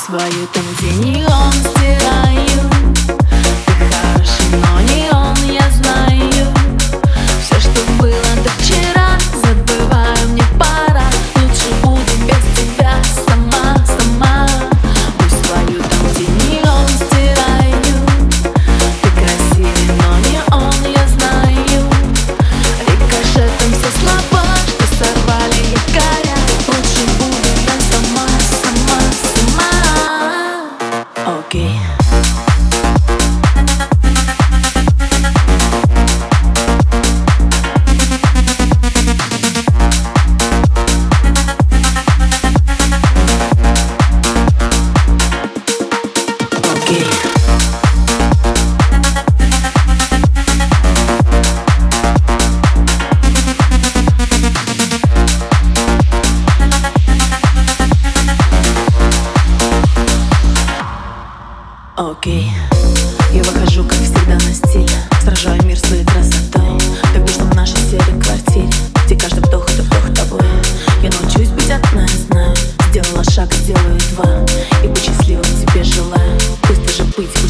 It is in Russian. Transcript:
свою там, где неон стираю. Ты хороший, но не он, я знаю. Все, что было до вчера, забываю, мне пора. Лучше буду без тебя сама, сама. Пусть свою там, где неон стираю. Ты красивый, но не он, я знаю. Рикошетом все слова, что сорвали якоря. Лучше буду я сама, сама, сама. Окей. Окей, я выхожу, как всегда, на стиль. Сражаю мир своей красотой, как душно в нашей серой квартире, где каждый вдох — это вдох тобой. Я научусь быть одна, я знаю. Сделала шаг, сделаю два, и быть счастливым тебе желаю. Пусть даже быть